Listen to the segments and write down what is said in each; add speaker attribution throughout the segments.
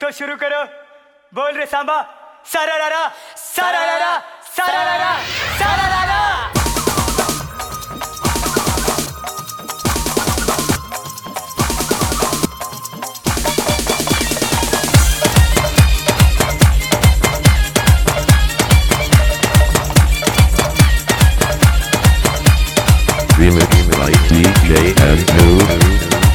Speaker 1: तो शुरू करो। बोल रे सांबा। सारा रा रा सारा रा रा सारा रा रा सारा रा रा।
Speaker 2: Remix by DJ Anu.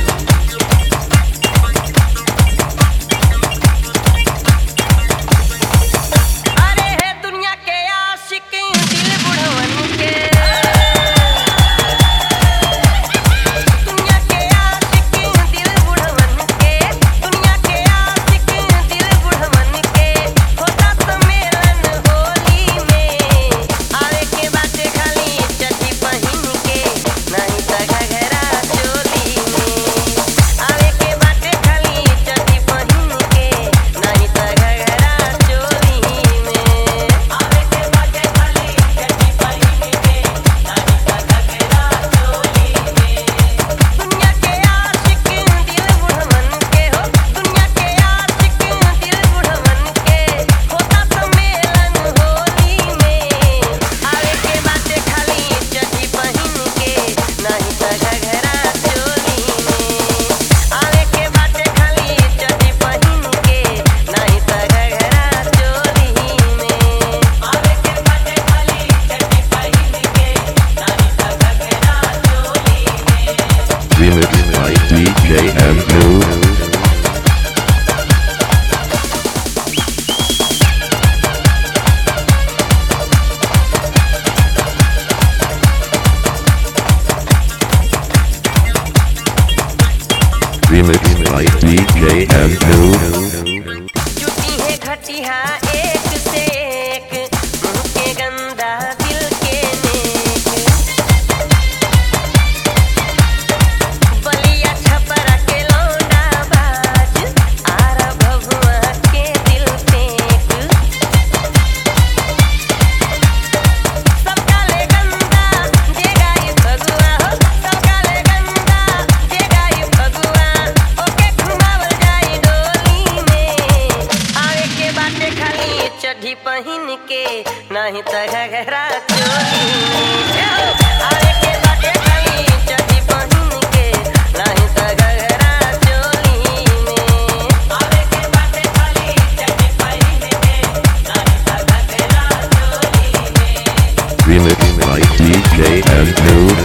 Speaker 2: Remix by DJ Anu.
Speaker 3: जुटी है घटिया एक से एक, मुंह के गंदा दिल के नेक। बलिया छपरा के लौंडा बाज, आरा भभुआ के दिल फेंक। सबका ले गंदा जेगा ये भगुआ हो, सबका ले गंदा जेगा ये भगुआ। ओके घुमावल जाई डोली में, आवे के बाटे खाली चड्ढी पहिन के, नहीं त घघरा चोली में। आवे के बाटे खाली चड्ढी पहिन के, नहीं त घघरा चोली में। आवे के बाटे खाली चड्ढी पहिन के, नहीं त घघरा चोली में।
Speaker 2: Remix by DJ Anu.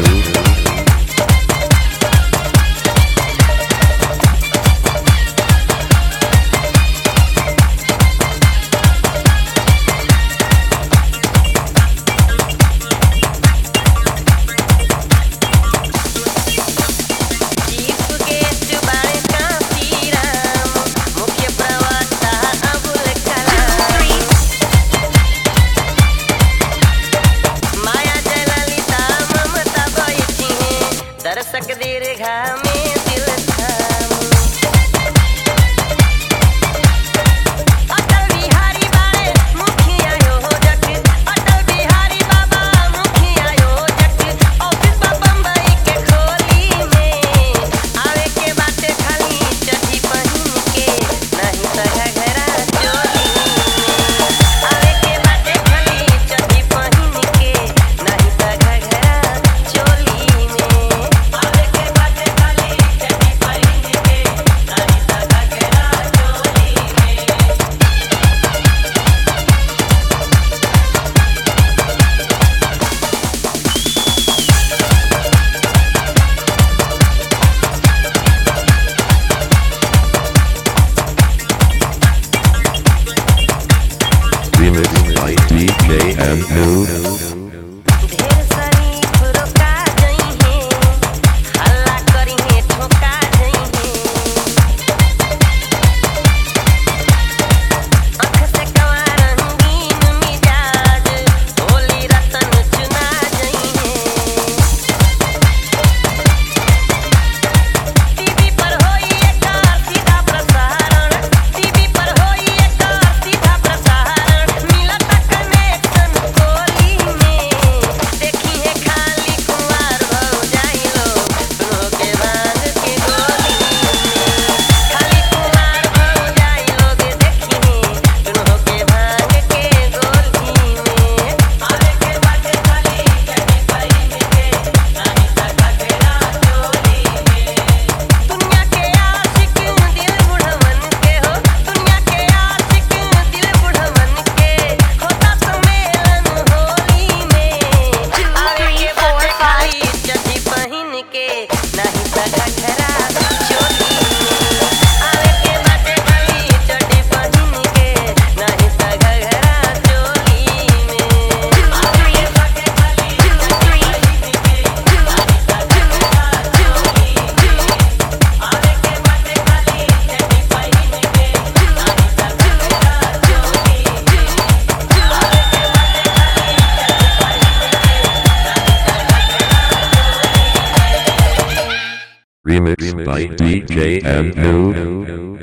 Speaker 3: Chief guest बाड़े कांसी राम, मुख्य प्रवक्ता अबुल कलाम। माया जयललिता ममता बैठी हैं, दर्शक दीर्घा में दिल थाम। अटल बिहारी बाड़े मुखिया योजक, अटल बिहारी बाबा मुखिया योजक। ऑफिस बा बम्बई के खोली में, आवे के बाटे खाली चड्ढी पहिन के, नहीं त घघरा चोली में। आवे के बाटे खाली चड्ढी पहिन के, नहीं त घघरा चोली में। आवे के बाटे खाली चड्ढी पहिन के, नहीं त घघरा चोली में।
Speaker 2: Remix by DJ Anu.
Speaker 3: ढेर सारी फुरोका गई हैं, हल्ला करी हैं ठोका गई हैं। आँख से कवा रंगीन मिजाज, होली रतन चुना गई हैं। टीवी पर होई एका सीधा प्रसारण, टीवी पर होई एका सीधा प्रसारण। मिलत कनेक्शन कोली
Speaker 2: by DJ and Noob.